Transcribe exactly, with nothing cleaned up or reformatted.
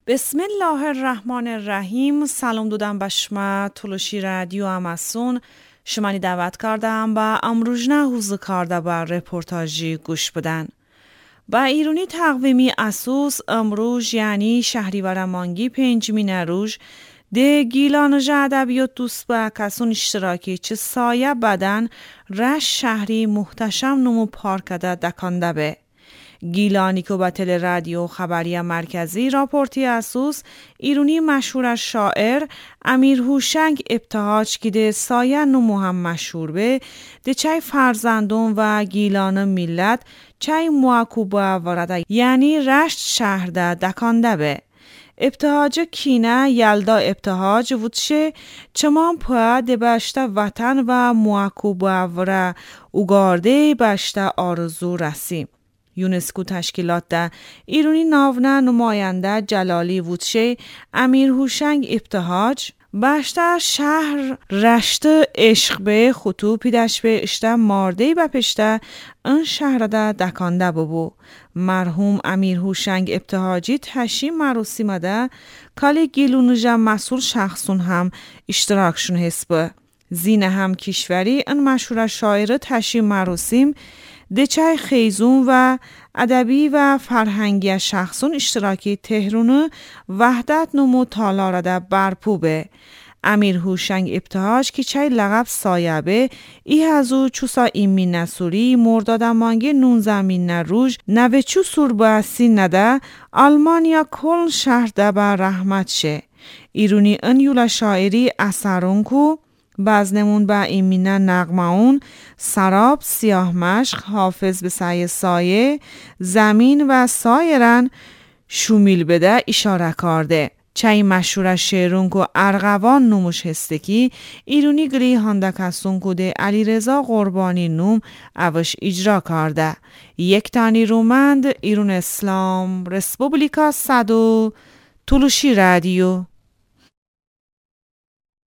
بسم الله الرحمن الرحیم. سلام دادم به شما تلوشی رادیو اماسون. شمانی دعوت کردم با امروزنه حوزه کرده با رپورتاجی گوش بدن. با ایرانی تقویمی اسوس امروز یعنی شهریور مانگی پنجمین روز ده گیلانج ادبیات دوست با کسون اشتراکی چه سایه بدن رش شهری محتشم نمو پارکده دکانده به. گیلانی که با تل رادیو خبری مرکزی راپورتی اسوس ایرونی مشهور شاعر امیر هوشنگ ابتهاج که ده سایه نمو هم مشهور به ده چای فرزندون و گیلان ملت چای مواکوبه ورده یعنی رشت شهر ده دکانده به. ابتهاج کینه یلدا ابتهاج وودشه چمان پا ده بشته وطن و مواکوبه وره اوگارده بشته آرزو رسیم. یونسکو تشکیلات ده ایرونی ناونه نماینده جلالی وودشه امیر هوشنگ ابتهاج باشته شهر رشته عشق به خطو پیدش به اشته مارده و پشته این شهر ده دکانده ببو. مرحوم امیر هوشنگ ابتهاجی تشی مراسم ده کالی گیلونجا مسئول شخصون هم اشتراکشون حسبه. زینه هم کشوری این مشهور شاعر تشی مراسم دچای خیزون و ادبی و فرهنگی شخصون اشتراکی تهرون وحدت نمو تالار ده برپوبه. امیر هوشنگ ابتهاج که چای لقب سایبه ای هزو چوسا ایمی نسوری مرداد مانگی نونزمین نروژ نوه چو سور باسی نده آلمانیا کل شهر ده بر رحمت شه. ایرونی ان یولا شاعری اثرون کو بازنمون با ایمینه نغماون سراب سیاه مشق حافظ به سعی سایه زمین و سایرن شومیل بده اشاره کرده. چای مشهور شعرون کو ارغوان نموش هستکی ایرونی گری هندکسون کو ده علی رضا قربانی نوم اوش اجرا کرده. یک تانی رومند ایرون اسلام رسپوبلیکا صدو تلوشی رادیو.